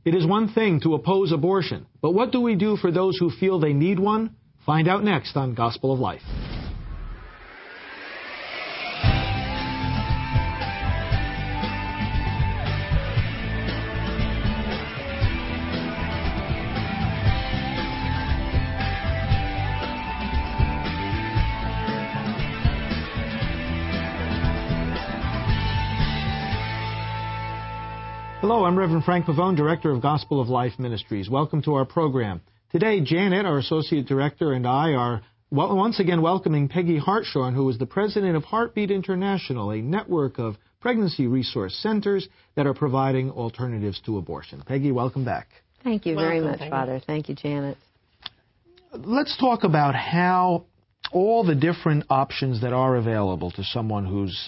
It is one thing to oppose abortion, but what do we do for those who feel they need one? Find out next on Gospel of Life. Hello, I'm Reverend Frank Pavone, Director of Gospel of Life Ministries. Welcome to our program. Today, Janet, our Associate Director, and I are once again welcoming Peggy Hartshorn, who is the President of Heartbeat International, a network of pregnancy resource centers that are providing alternatives to abortion. Peggy, welcome back. Thank you very much, Father. Thank you, Janet. Let's talk about how all the different options that are available to someone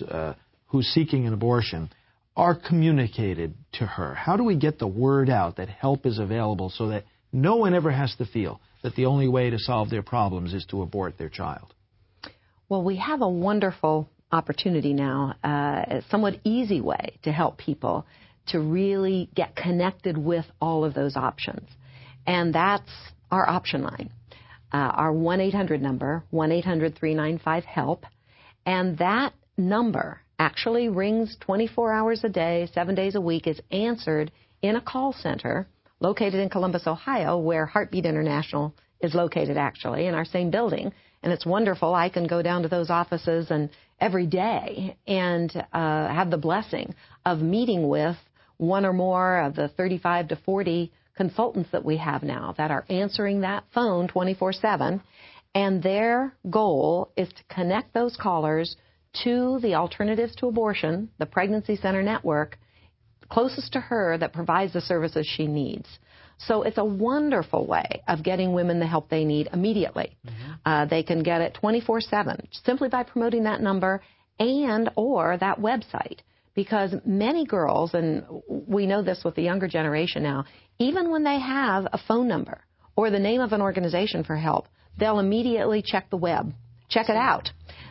who's seeking an abortion are communicated to her. How do we get the word out that help is available so that no one ever has to feel that the only way to solve their problems is to abort their child? Well, we have a wonderful opportunity now, a somewhat easy way to help people to really get connected with all of those options. And that's our option line, our 1-800 number, 1-800-395-HELP. And that number actually rings 24 hours a day, 7 days a week, is answered in a call center located in Columbus, Ohio, where Heartbeat International is located, actually, in our same building. And it's wonderful. I can go down to those offices and every day and have the blessing of meeting with one or more of the 35 to 40 consultants that we have now that are answering that phone 24/7. And their goal is to connect those callers to the Alternatives to Abortion, the Pregnancy Center Network, closest to her that provides the services she needs. So it's a wonderful way of getting women the help they need immediately. Mm-hmm. They can get it 24/7 simply by promoting that number and or that website. Because many girls, and we know this with the younger generation now, even when they have a phone number or the name of an organization for help, they'll immediately check the web, check it out.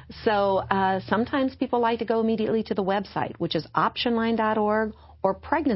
So sometimes people like to go immediately to the website, which is optionline.org or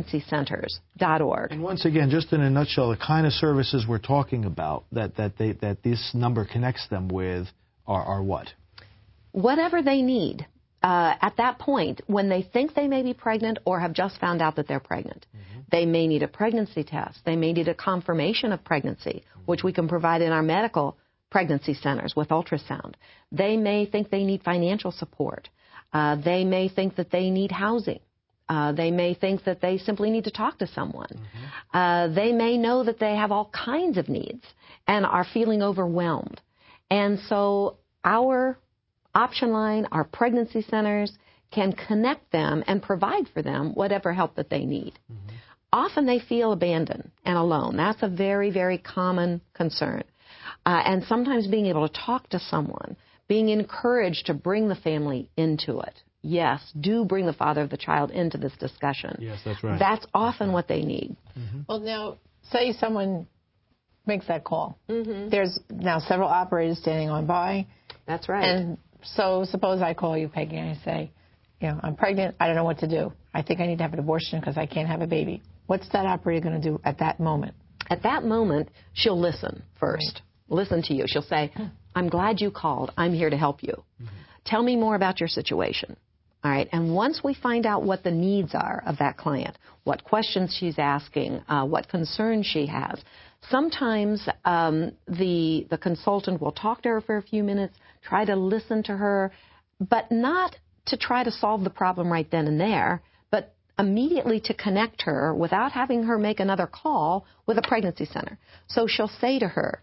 pregnancycenters.org. And once again, just in a nutshell, the kind of services we're talking about that this number connects them with are what? Whatever they need. At that point, when they think they may be pregnant or have just found out that they're pregnant, mm-hmm. they may need a pregnancy test. They may need a confirmation of pregnancy, mm-hmm. which we can provide in our medical pregnancy centers with ultrasound. They may think they need financial support. They may think that they need housing. They may think that they simply need to talk to someone. Mm-hmm. They may know that they have all kinds of needs and are feeling overwhelmed. And so our option line, our pregnancy centers, can connect them and provide for them whatever help that they need. Mm-hmm. Often they feel abandoned and alone. That's a very, very common concern. And sometimes being able to talk to someone, being encouraged to bring the family into it. Yes, do bring the father of the child into this discussion. Yes, that's right. That's often what they need. Mm-hmm. Well, now, say someone makes that call. Mm-hmm. There's now several operators standing on by. That's right. And so suppose I call you, Peggy, and I say, I'm pregnant. I don't know what to do. I think I need to have an abortion because I can't have a baby. What's that operator going to do at that moment? At that moment, she'll listen first. Right. Listen to you. She'll say, I'm glad you called. I'm here to help you. Mm-hmm. Tell me more about your situation. All right. And once we find out what the needs are of that client, what questions she's asking, what concerns she has, sometimes the consultant will talk to her for a few minutes, try to listen to her, but not to try to solve the problem right then and there, but immediately to connect her without having her make another call with a pregnancy center. So she'll say to her,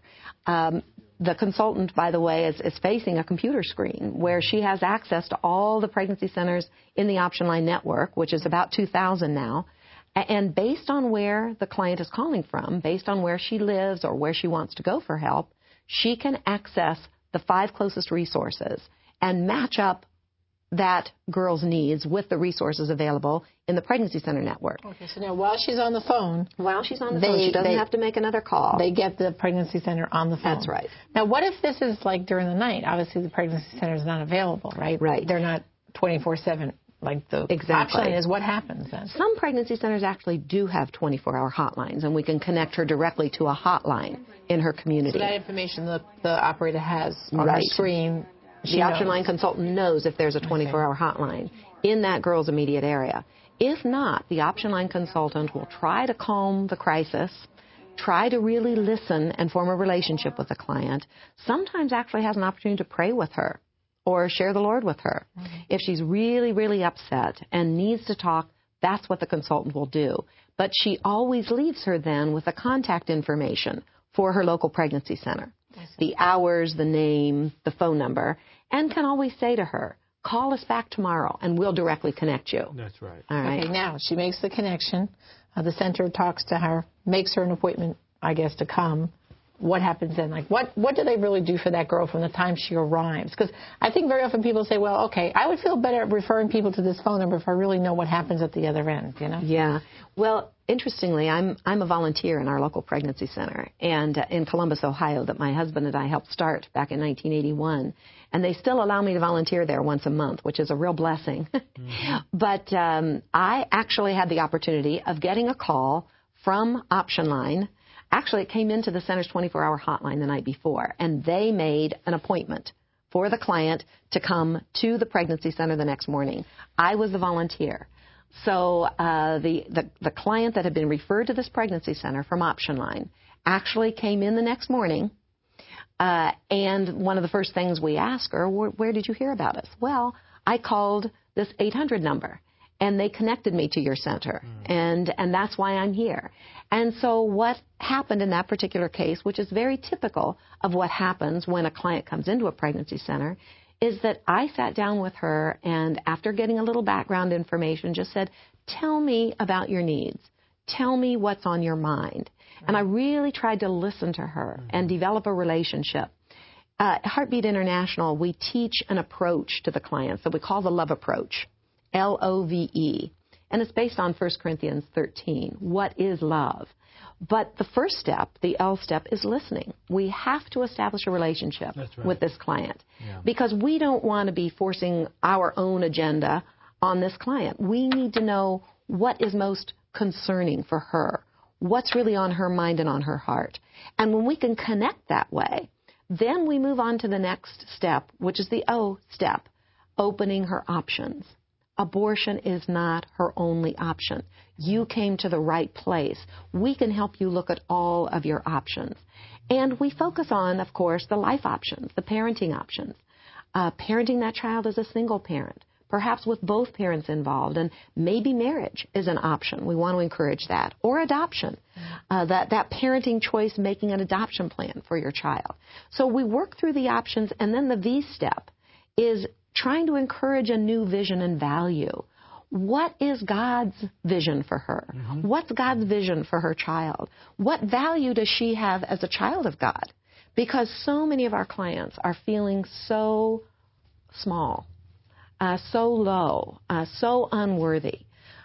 the consultant, by the way, is facing a computer screen where she has access to all the pregnancy centers in the Option Line network, which is about 2,000 now. And based on where the client is calling from, based on where she lives or where she wants to go for help, she can access the 5 closest resources and match up that girl's needs with the resources available in the Pregnancy Center network. Okay, so now while she's on the phone... she doesn't have to make another call. They get the Pregnancy Center on the phone. That's right. Now, what if this is like during the night? Obviously, the Pregnancy Center is not available, right? Right. They're not 24/7 like the Exactly. option is what happens then. Some pregnancy centers actually do have 24-hour hotlines, and we can connect her directly to a hotline in her community. So that information the operator has on her Right. screen. The option line consultant knows if there's a 24-hour hotline in that girl's immediate area. If not, the option line consultant will try to calm the crisis, try to really listen and form a relationship with the client, sometimes actually has an opportunity to pray with her or share the Lord with her. Mm-hmm. If she's really, really upset and needs to talk, that's what the consultant will do. But she always leaves her then with the contact information for her local pregnancy center, the hours, the name, the phone number, and can always say to her, call us back tomorrow, and we'll directly connect you. That's right. All right. Okay, now she makes the connection. The center talks to her, makes her an appointment, I guess, to come. What happens then? Like, what do they really do for that girl from the time she arrives? Because I think very often people say, well, okay, I would feel better referring people to this phone number if I really know what happens at the other end, you know? Yeah. Well, interestingly, I'm a volunteer in our local pregnancy center and in Columbus, Ohio, that my husband and I helped start back in 1981. And they still allow me to volunteer there once a month, which is a real blessing. Mm-hmm. But I actually had the opportunity of getting a call from Option Line. Actually, it came into the center's 24-hour hotline the night before, and they made an appointment for the client to come to the pregnancy center the next morning. I was the volunteer. So the client that had been referred to this pregnancy center from Option Line actually came in the next morning, and one of the first things we asked her, where did you hear about us? Well, I called this 800 number, and they connected me to your center, and that's why I'm here. And so what happened in that particular case, which is very typical of what happens when a client comes into a pregnancy center, is that I sat down with her and after getting a little background information just said, tell me about your needs. Tell me what's on your mind. And I really tried to listen to her and develop a relationship. At Heartbeat International, we teach an approach to the clients that we call the love approach, LOVE. And it's based on 1 Corinthians 13. What is love? But the first step, the L step, is listening. We have to establish a relationship with this client because we don't want to be forcing our own agenda on this client. We need to know what is most concerning for her, what's really on her mind and on her heart. And when we can connect that way, then we move on to the next step, which is the O step, opening her options. Abortion is not her only option. You came to the right place. We can help you look at all of your options. And we focus on, of course, the life options, the parenting options. Parenting that child as a single parent, perhaps with both parents involved, and maybe marriage is an option. We want to encourage that. Or adoption, that parenting choice, making an adoption plan for your child. So we work through the options, and then the V step is trying to encourage a new vision and value. What is God's vision for her? Mm-hmm. What's God's vision for her child? What value does she have as a child of God? Because so many of our clients are feeling so small, so low, so unworthy,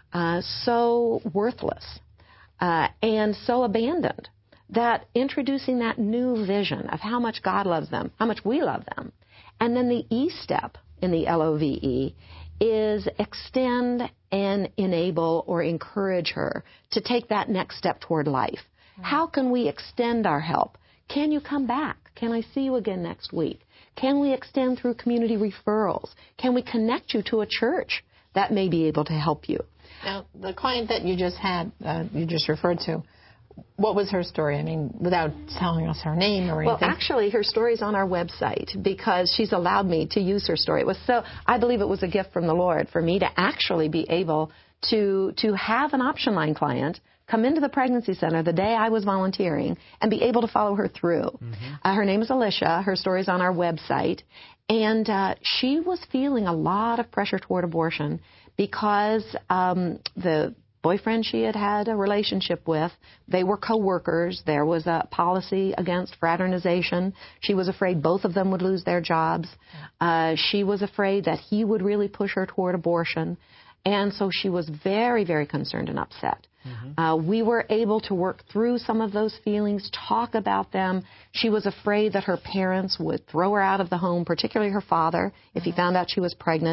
so worthless, and so abandoned, that introducing that new vision of how much God loves them, how much we love them, and then the E step in the LOVE is extend and enable or encourage her to take that next step toward life. Mm-hmm. How can we extend our help? Can you come back? Can I see you again next week? Can we extend through community referrals? Can we connect you to a church that may be able to help you? Now, the client that you just had, you just referred to, what was her story? I mean, without telling us her name or anything. Well, actually, her story's on our website because she's allowed me to use her story. I believe it was a gift from the Lord for me to actually be able to have an Option Line client come into the pregnancy center the day I was volunteering and be able to follow her through. Mm-hmm. Her name is Alicia. Her story's on our website. And she was feeling a lot of pressure toward abortion because the boyfriend she had a relationship with, they were co-workers. There was a policy against fraternization. She was afraid both of them would lose their jobs. She was afraid that he would really push her toward abortion. And so she was very, very concerned and upset. Mm-hmm. We were able to work through some of those feelings, talk about them. She was afraid that her parents would throw her out of the home, particularly her father, if he found out she was pregnant.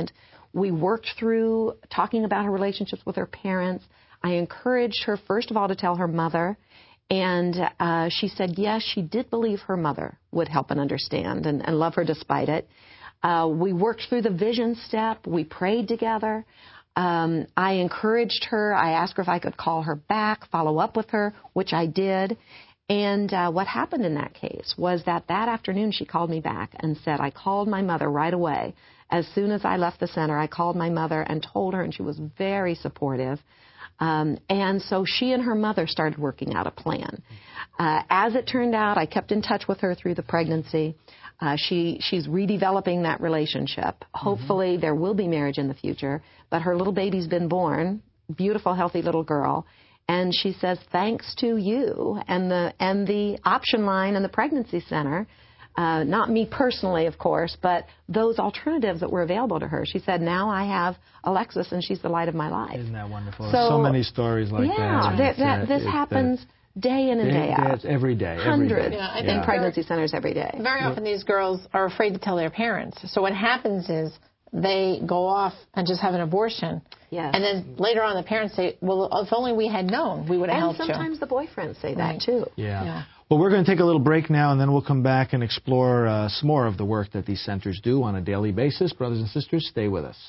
We worked through talking about her relationships with her parents. I encouraged her, first of all, to tell her mother. And she said, yes, she did believe her mother would help and understand and love her despite it. We worked through the vision step. We prayed together. I encouraged her. I asked her if I could call her back, follow up with her, which I did. And what happened in that case was that afternoon she called me back and said, I called my mother right away. As soon as I left the center, I called my mother and told her, and she was very supportive. And so she and her mother started working out a plan. As it turned out, I kept in touch with her through the pregnancy. She's redeveloping that relationship. Hopefully there will be marriage in the future, but her little baby's been born, beautiful, healthy little girl. And she says, thanks to you and the option line and the pregnancy center, not me personally, of course, but those alternatives that were available to her. She said, now I have Alexis, and she's the light of my life. Isn't that wonderful? So many stories like that. Yeah, this happens day in and day out. Every day. Hundreds in pregnancy centers every day. Very often these girls are afraid to tell their parents. So what happens is they go off and just have an abortion. Yes. And then later on the parents say, well, if only we had known, we would have helped you. And sometimes the boyfriends say that too. Yeah. Well, we're going to take a little break now, and then we'll come back and explore some more of the work that these centers do on a daily basis. Brothers and sisters, stay with us.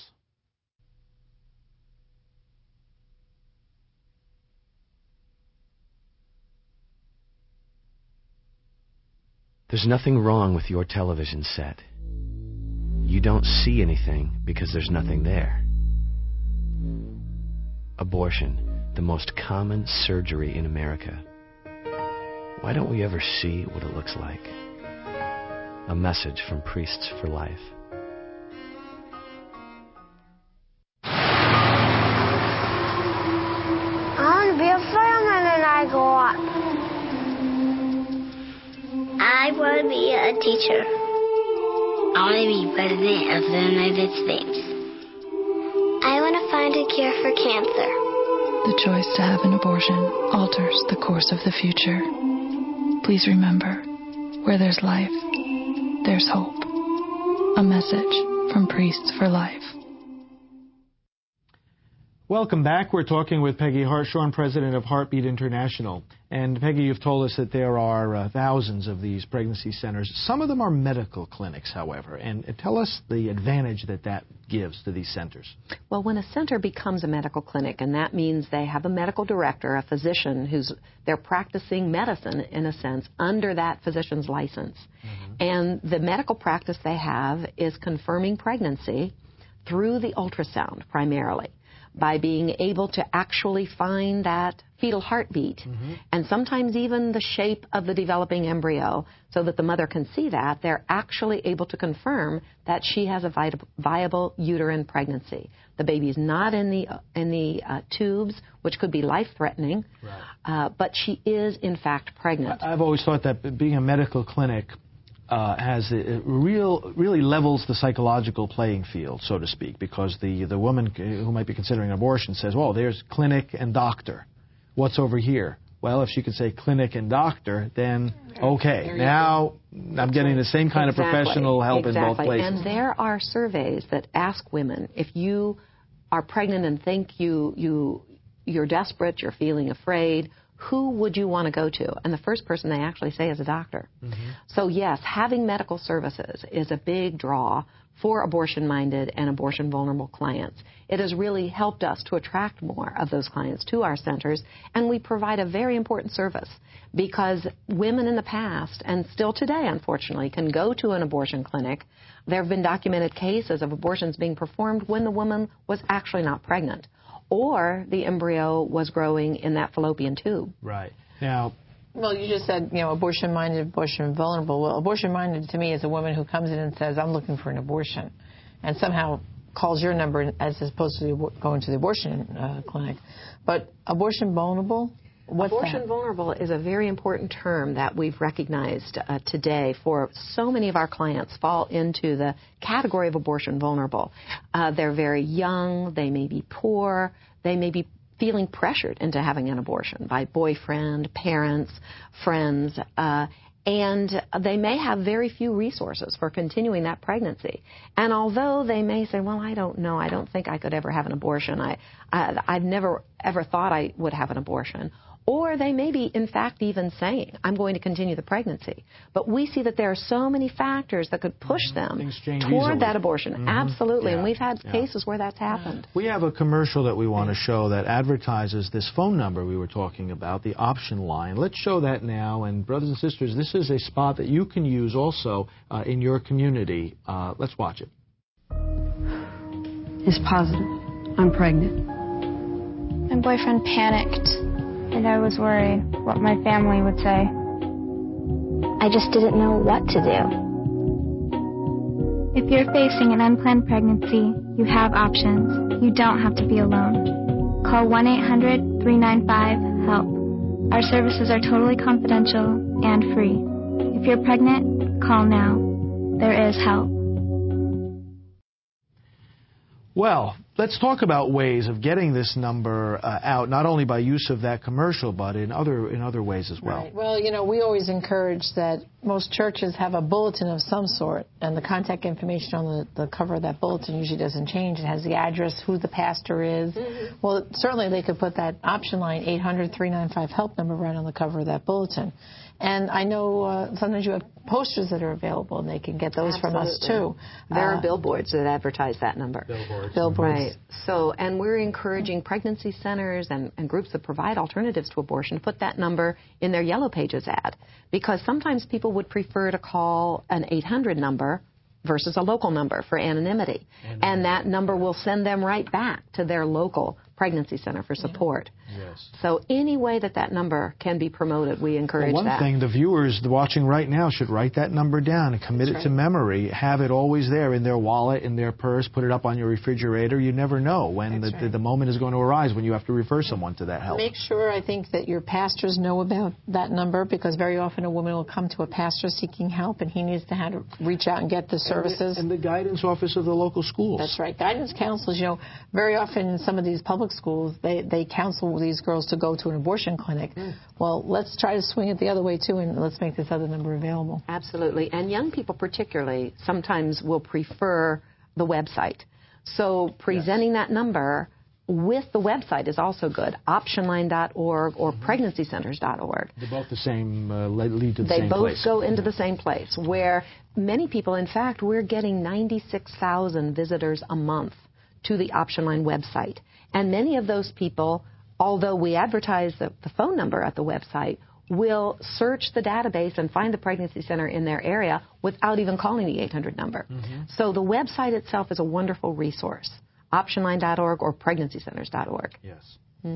There's nothing wrong with your television set. You don't see anything because there's nothing there. Abortion, the most common surgery in America. Why don't we ever see what it looks like? A message from Priests for Life. I want to be a fireman when I grow up. I want to be a teacher. I want to be president of the United States. I want to find a cure for cancer. The choice to have an abortion alters the course of the future. Please remember, where there's life, there's hope. A message from Priests for Life. Welcome back. We're talking with Peggy Hartshorn, president of Heartbeat International. And Peggy, you've told us that there are thousands of these pregnancy centers. Some of them are medical clinics, however. And tell us the advantage that gives to these centers. Well, when a center becomes a medical clinic, and that means they have a medical director, a physician they're practicing medicine, in a sense, under that physician's license. And the medical practice they have is confirming pregnancy through the ultrasound primarily, by being able to actually find that fetal heartbeat and sometimes even the shape of the developing embryo so that the mother can see that. They're actually able to confirm that she has a viable uterine pregnancy. The baby's not in the tubes, which could be life-threatening, but she is, in fact, pregnant. I've always thought that being a medical clinic really levels the psychological playing field, so to speak, because the woman who might be considering abortion says, well, there's clinic and doctor. What's over here? Well, if she could say clinic and doctor, then okay, now I'm getting the same kind of professional help in both places. And there are surveys that ask women, if you are pregnant and think you're desperate, you're feeling afraid, who would you want to go to? And the first person they actually say is a doctor. So yes, having medical services is a big draw for abortion-minded and abortion-vulnerable clients. It has really helped us to attract more of those clients to our centers, and we provide a very important service because women in the past, and still today, unfortunately, can go to an abortion clinic. There have been documented cases of abortions being performed when the woman was actually not pregnant, or the embryo was growing in that fallopian tube. Right. Now, well, you just said, abortion-minded, abortion-vulnerable. Well, abortion-minded to me is a woman who comes in and says, I'm looking for an abortion, and somehow calls your number as opposed to going to the abortion clinic. But abortion-vulnerable, what's Abortion vulnerable is a very important term that we've recognized today for so many of our clients fall into the category of abortion vulnerable. They're very young, they may be poor, they may be feeling pressured into having an abortion by boyfriend, parents, friends, And they may have very few resources for continuing that pregnancy. And although they may say, well, I don't know, I don't think I could ever have an abortion. I've never ever thought I would have an abortion. Or they may be, in fact, even saying, I'm going to continue the pregnancy. But we see that there are so many factors that could push them toward that abortion. Absolutely. And we've had cases where that's happened. We have a commercial that we want to show that advertises this phone number we were talking about, the option line. Let's show that now. And brothers and sisters, this is a spot that you can use also in your community. Let's watch it. Is positive. I'm pregnant. My boyfriend panicked, and I was worried what my family would say. I just didn't know what to do. If you're facing an unplanned pregnancy, you have options. You don't have to be alone. Call 1-800-395-HELP. Our services are totally confidential and free. If you're pregnant, call now. There is help. Well, let's talk about ways of getting this number out, not only by use of that commercial, but in other ways as well. Right. Well, we always encourage that most churches have a bulletin of some sort, and the contact information on the cover of that bulletin usually doesn't change. It has the address, who the pastor is. Mm-hmm. Well, certainly they could put that option line, 800-395-HELP number, right on the cover of that bulletin. And I know sometimes you have posters that are available, and they can get those from us, too. There are billboards that advertise that number. Billboards. Right. So, and we're encouraging pregnancy centers and groups that provide alternatives to abortion to put that number in their Yellow Pages ad, because sometimes people would prefer to call an 800 number versus a local number for anonymity. And that number will send them right back to their local pregnancy center for support. Yes. So any way that number can be promoted, we encourage that. One thing, the viewers watching right now should write that number down and commit it to memory. Have it always there in their wallet, in their purse, put it up on your refrigerator. You never know when the moment is going to arise when you have to refer someone to that help. Make sure, I think, that your pastors know about that number, because very often a woman will come to a pastor seeking help, and he needs to have to reach out and get the services. And the guidance office of the local schools. That's right. Guidance counselors, very often in some of these public schools, they counsel these girls to go to an abortion clinic. Well, let's try to swing it the other way, too, and let's make this other number available. Absolutely. And young people particularly sometimes will prefer the website. So presenting that number with the website is also good. Optionline.org or pregnancycenters.org. They're both the same, lead to the same place. They both go into the same place, where many people, in fact, we're getting 96,000 visitors a month to the Optionline website. And many of those people, although we advertise the phone number at the website, will search the database and find the pregnancy center in their area without even calling the 800 number. So the website itself is a wonderful resource, optionline.org or pregnancycenters.org. Yes.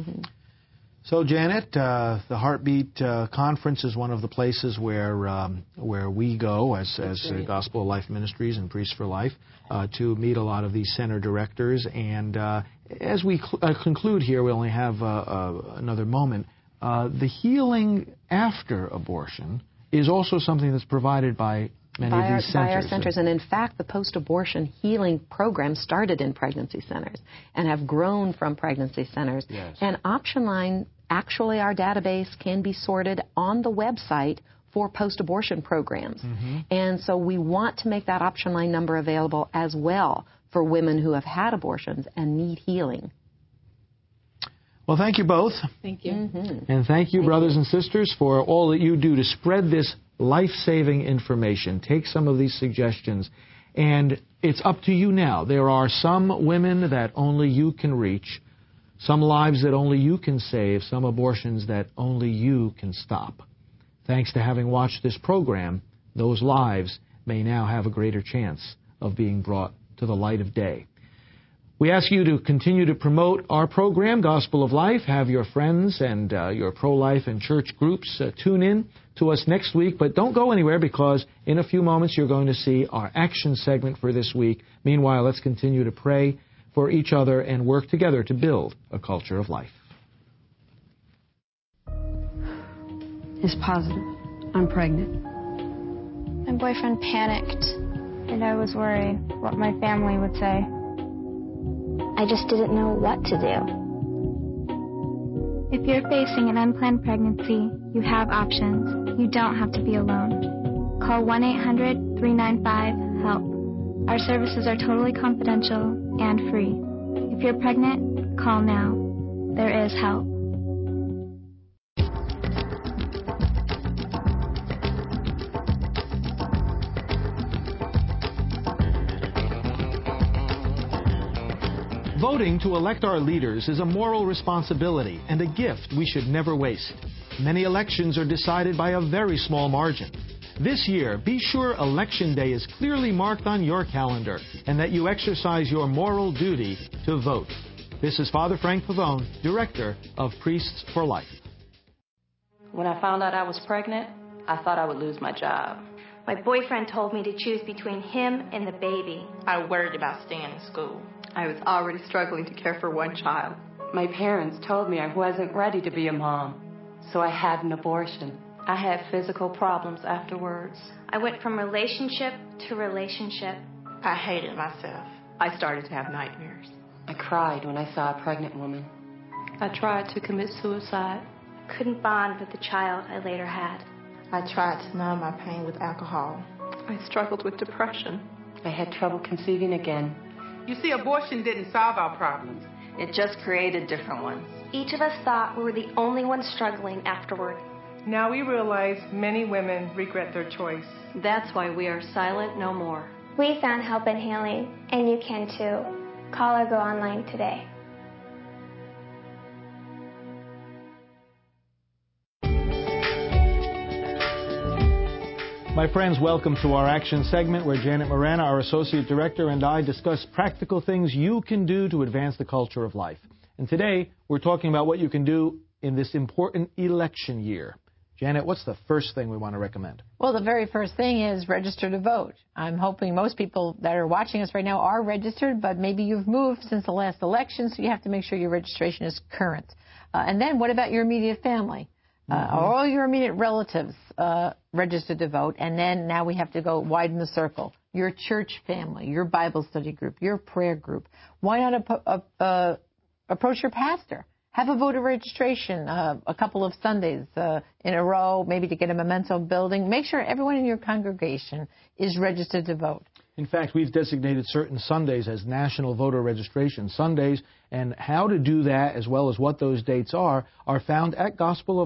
So, Janet, the Heartbeat Conference is one of the places where we go as Gospel of Life Ministries and Priests for Life to meet a lot of these center directors. And as we conclude here, we only have another moment. The healing after abortion is also something that's provided by many of these centers. By our centers. And in fact, the post-abortion healing program started in pregnancy centers and have grown from pregnancy centers. Yes. And Optionline, actually our database can be sorted on the website for post-abortion programs. And so we want to make that Optionline number available as well for women who have had abortions and need healing. Well, thank you both. Thank you. And thank you, brothers and sisters, for all that you do to spread this life-saving information. Take some of these suggestions, and it's up to you now. There are some women that only you can reach, some lives that only you can save, some abortions that only you can stop. Thanks to having watched this program, those lives may now have a greater chance of being brought to the light of day. We ask you to continue to promote our program, Gospel of Life. Have your friends and your pro-life and church groups tune in to us next week. But don't go anywhere, because in a few moments you're going to see our action segment for this week. Meanwhile, let's continue to pray for each other and work together to build a culture of life. Is positive. I'm pregnant. My boyfriend panicked, and I was worried what my family would say. I just didn't know what to do. If you're facing an unplanned pregnancy, you have options. You don't have to be alone. Call 1-800-395-HELP. Our services are totally confidential and free. If you're pregnant, call now. There is help. Voting to elect our leaders is a moral responsibility and a gift we should never waste. Many elections are decided by a very small margin. This year, be sure Election Day is clearly marked on your calendar and that you exercise your moral duty to vote. This is Father Frank Pavone, Director of Priests for Life. When I found out I was pregnant, I thought I would lose my job. My boyfriend told me to choose between him and the baby. I worried about staying in school. I was already struggling to care for one child. My parents told me I wasn't ready to be a mom, so I had an abortion. I had physical problems afterwards. I went from relationship to relationship. I hated myself. I started to have nightmares. I cried when I saw a pregnant woman. I tried to commit suicide. Couldn't bond with the child I later had. I tried to numb my pain with alcohol. I struggled with depression. I had trouble conceiving again. You see, abortion didn't solve our problems. It just created different ones. Each of us thought we were the only ones struggling afterward. Now we realize many women regret their choice. That's why we are silent no more. We found help and healing, and you can too. Call or go online today. My friends, welcome to our action segment where Janet Morana, our Associate Director, and I discuss practical things you can do to advance the culture of life. And today, we're talking about what you can do in this important election year. Janet, what's the first thing we want to recommend? Well, the very first thing is register to vote. I'm hoping most people that are watching us right now are registered, but maybe you've moved since the last election, so you have to make sure your registration is current. And then what about your immediate family? All your immediate relatives registered to vote, and then now we have to go widen the circle. Your church family, your Bible study group, your prayer group. Why not approach your pastor? Have a voter registration a couple of Sundays in a row, maybe to get a memento building. Make sure everyone in your congregation is registered to vote. In fact, we've designated certain Sundays as National Voter Registration Sundays, and how to do that, as well as what those dates are found at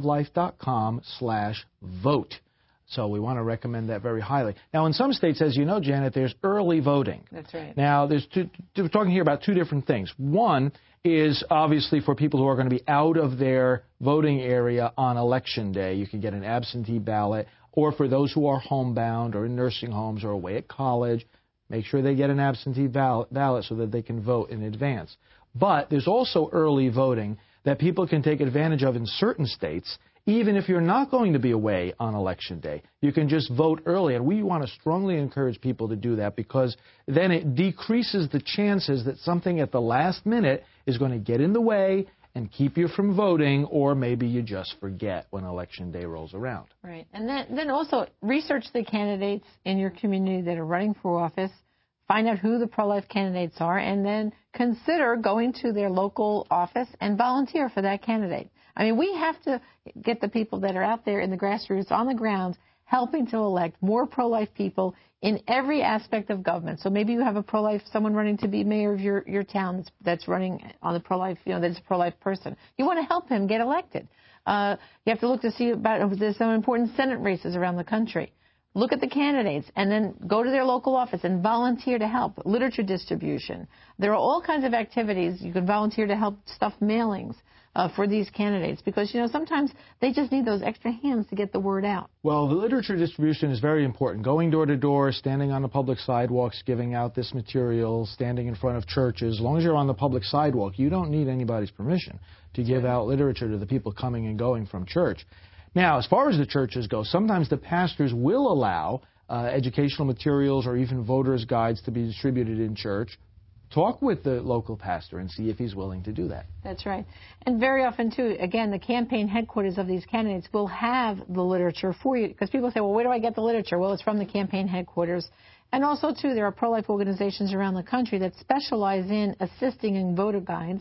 gospeloflife.com/vote. So we want to recommend that very highly. Now, in some states, as you know, Janet, there's early voting. That's right. Now, we're talking here about two different things. One is obviously for people who are going to be out of their voting area on Election Day. You can get an absentee ballot, or for those who are homebound or in nursing homes or away at college, make sure they get an absentee ballot so that they can vote in advance. But there's also early voting that people can take advantage of in certain states, even if you're not going to be away on Election Day. You can just vote early, and we want to strongly encourage people to do that because then it decreases the chances that something at the last minute is going to get in the way and keep you from voting, or maybe you just forget when Election Day rolls around. Right. And then also research the candidates in your community that are running for office. Find out who the pro-life candidates are, and then consider going to their local office and volunteer for that candidate. I mean, we have to get the people that are out there in the grassroots, on the ground, helping to elect more pro-life people in every aspect of government. So maybe you have a pro-life, someone running to be mayor of your town that's running on the pro-life, that's a pro-life person. You want to help him get elected. You have to look to see about if there's some important Senate races around the country. Look at the candidates and then go to their local office and volunteer to help. Literature distribution. There are all kinds of activities. You can volunteer to help stuff mailings for these candidates because, sometimes they just need those extra hands to get the word out. Well, the literature distribution is very important. Going door to door, standing on the public sidewalks, giving out this material, standing in front of churches. As long as you're on the public sidewalk, you don't need anybody's permission to give out literature to the people coming and going from church. Now, as far as the churches go, sometimes the pastors will allow educational materials or even voters' guides to be distributed in church. Talk with the local pastor and see if he's willing to do that. That's right. And very often, too, again, the campaign headquarters of these candidates will have the literature for you. Because people say, well, where do I get the literature? Well, it's from the campaign headquarters. And also, too, there are pro-life organizations around the country that specialize in assisting in voter guides.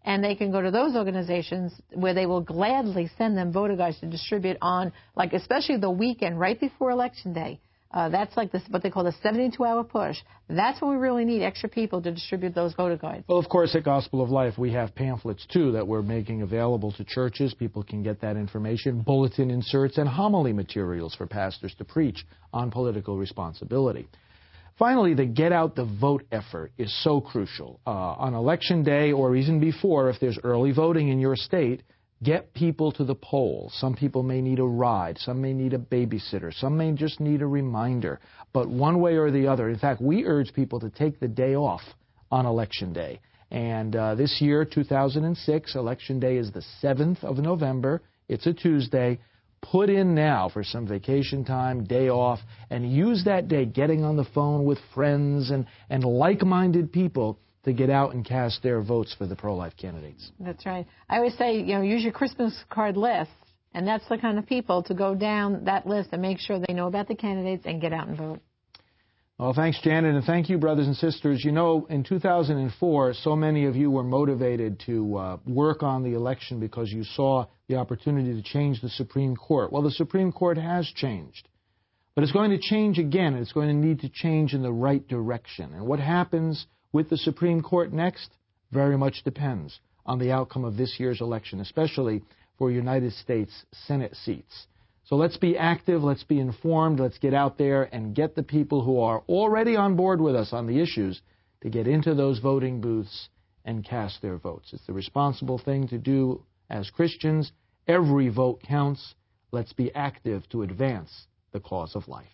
And they can go to those organizations where they will gladly send them voter guides to distribute on, like, especially the weekend right before Election Day. That's like this, what they call the 72-hour push. That's when we really need extra people to distribute those voter guides. Well, of course, at Gospel of Life, we have pamphlets, too, that we're making available to churches. People can get that information, bulletin inserts, and homily materials for pastors to preach on political responsibility. Finally, the Get Out the Vote effort is so crucial. On Election Day or even before, if there's early voting in your state, get people to the polls. Some people may need a ride. Some may need a babysitter. Some may just need a reminder. But one way or the other, in fact, we urge people to take the day off on Election Day. And this year, 2006, Election Day is the 7th of November. It's a Tuesday. Put in now for some vacation time, day off, and use that day getting on the phone with friends and like-minded people to get out and cast their votes for the pro-life candidates. That's right. I always say, use your Christmas card list, and that's the kind of people to go down that list and make sure they know about the candidates and get out and vote. Well, thanks, Janet, and thank you, brothers and sisters. In 2004, so many of you were motivated to work on the election because you saw the opportunity to change the Supreme Court. Well, the Supreme Court has changed, but it's going to change again, and it's going to need to change in the right direction. And what happens with the Supreme Court next very much depends on the outcome of this year's election, especially for United States Senate seats. So let's be active, let's be informed, let's get out there and get the people who are already on board with us on the issues to get into those voting booths and cast their votes. It's the responsible thing to do as Christians. Every vote counts. Let's be active to advance the cause of life.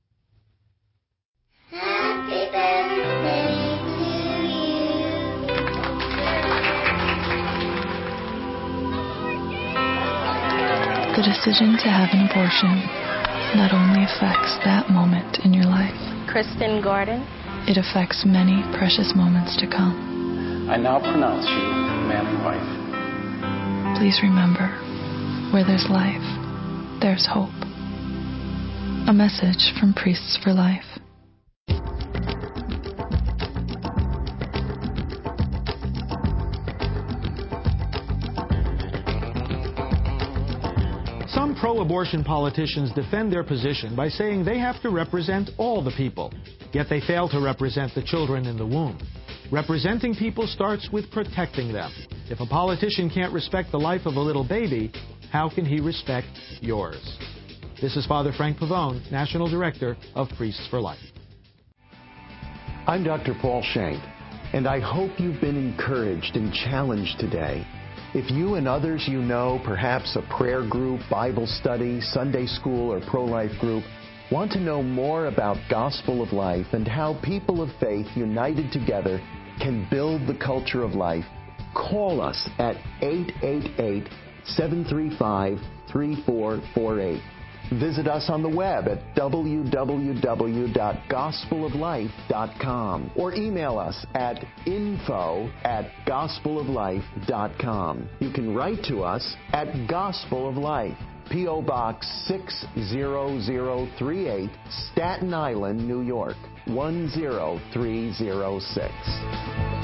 Happy birthday to you. The decision to have an abortion not only affects that moment in your life, Kristen Gordon, it affects many precious moments to come. I now pronounce you man and wife. Please remember, where there's life, there's hope. A message from Priests for Life. Some pro-abortion politicians defend their position by saying they have to represent all the people, yet they fail to represent the children in the womb. Representing people starts with protecting them. If a politician can't respect the life of a little baby, how can he respect yours? This is Father Frank Pavone, National Director of Priests for Life. I'm Dr. Paul Shank, and I hope you've been encouraged and challenged today. If you and others you know, perhaps a prayer group, Bible study, Sunday school, or pro-life group, want to know more about Gospel of Life and how people of faith united together can build the culture of life, call us at 888-735-3448. Visit us on the web at www.gospeloflife.com or email us at info@gospeloflife.com. You can write to us at Gospel of Life, P.O. Box 60038, Staten Island, New York, 10306.